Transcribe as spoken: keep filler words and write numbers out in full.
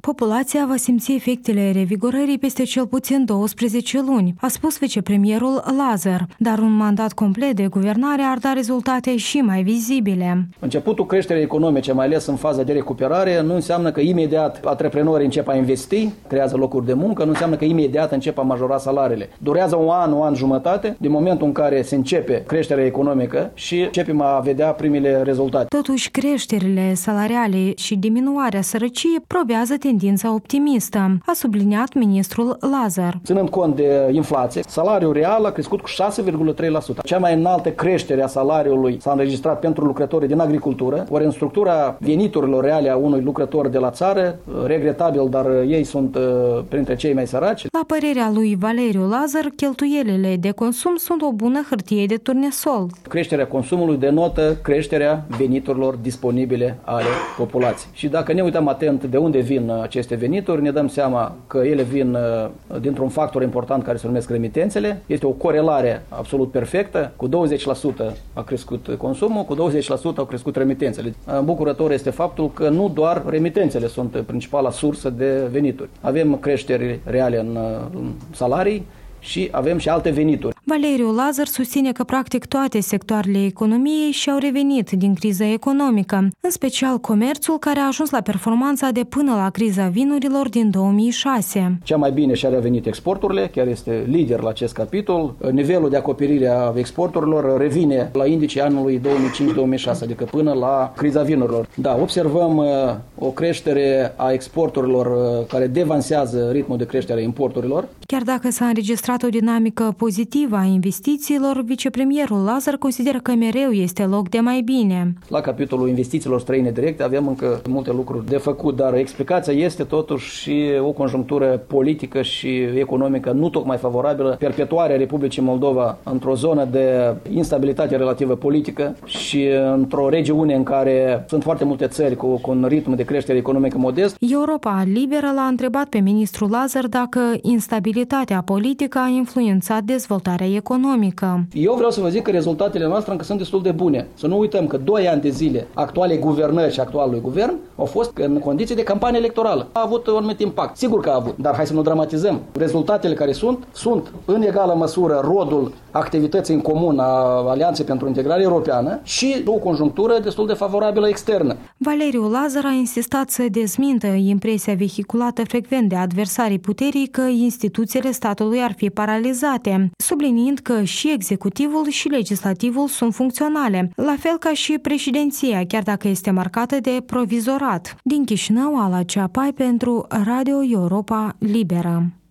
Populația va simți efectele revigorării peste cel puțin douăsprezece luni, a spus vicepremierul Lazar, dar un mandat complet de guvernare ar da rezultate și mai vizibile. Începutul creșterii economice, mai ales în faza de recuperare, nu înseamnă că imediat antreprenorii încep a investi, creează locuri de muncă, nu înseamnă că imediat încep a majora salariile. Durează un an, un an jumătate, din momentul în care se începe creșterea economică și începem a vedea primele rezultate. Totuși, creșterile salariale și diminuarea sărăciei probează tendința optimistă, a subliniat ministrul Lazar. Ținând cont de inflație, salariul real a crescut cu șase virgulă trei la sută. Cea mai înaltă creștere a salariului s-a înregistrat pentru lucrătorii din agricultură, ori în structura veniturilor reale a unui lucrător de la țară, regretabil, dar ei sunt printre cei mai săraci. La părerea lui Valeriu Lazar, cheltuielile de consum sunt o bună hârtie de turnesol. Creșterea consumului denotă creșterea veniturilor disponibile ale populației. Și dacă ne uităm atent de unde vin aceste venituri, ne dăm seama că ele vin dintr-un factor important care se numesc remitențele. Este o corelare absolut perfectă. Cu douăzeci la sută a crescut consumul, cu douăzeci la sută au crescut remitențele. Îmbucurător este faptul că nu doar remitențele sunt principala sursă de venituri. Avem creșteri reale în salarii și avem și alte venituri. Valeriu Lazar susține că practic toate sectoarele economiei și-au revenit din criza economică, în special comerțul, care a ajuns la performanța de până la criza vinurilor din două mii șase. Cea mai bine și-a revenit exporturile, chiar este lider la acest capitol. Nivelul de acoperire a exporturilor revine la indicii anului două mii cinci două mii șase, adică până la criza vinurilor. Da, observăm o creștere a exporturilor care devansează ritmul de creștere a importurilor. Chiar dacă s-a înregistrat o dinamică pozitivă a investițiilor, vicepremierul Lazar consideră că mereu este loc de mai bine. La capitolul investițiilor străine directe avem încă multe lucruri de făcut, dar explicația este totuși și o conjunctură politică și economică nu tocmai favorabilă, perpetuarea Republicii Moldova într-o zonă de instabilitate relativă politică și într-o regiune în care sunt foarte multe țări cu, cu un ritm de creștere economică modest. Europa Liberă l-a întrebat pe ministrul Lazar dacă instabilitatea politică a influențat dezvoltarea economică. Eu vreau să vă zic că rezultatele noastre încă sunt destul de bune. Să nu uităm că doi ani de zile actuale guvernări și actualului guvern au fost în condiții de campanie electorală. A avut un anumit impact. Sigur că a avut, dar hai să nu dramatizăm. Rezultatele care sunt, sunt în egală măsură rodul activității în comun a Alianței pentru Integrare Europeană și o conjunctură destul de favorabilă externă. Valeriu Lazar a insistat să dezmintă impresia vehiculată frecvent de adversarii puterii că instituțiile statului ar fi paralizate, subliniind că și executivul și legislativul sunt funcționale, la fel ca și președinția, chiar dacă este marcată de provizorat. Din Chișinău, Ala Ceapai pentru Radio Europa Liberă.